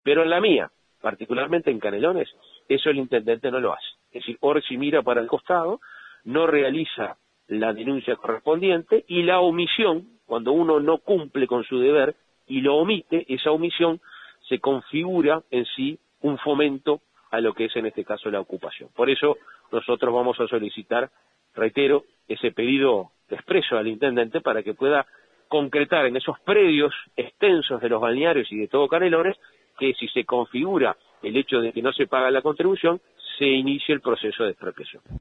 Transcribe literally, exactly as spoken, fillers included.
Pero en la mía, particularmente en Canelones, eso el intendente no lo hace. Es decir, Orsi mira para el costado, no realiza la denuncia correspondiente y la omisión, cuando uno no cumple con su deber y lo omite, esa omisión se configura en sí un fomento a lo que es en este caso la ocupación. Por eso nosotros vamos a solicitar, reitero, ese pedido expreso al intendente para que pueda concretar en esos predios extensos de los balnearios y de todo Canelones, que si se configura el hecho de que no se paga la contribución, se inicie el proceso de expropiación.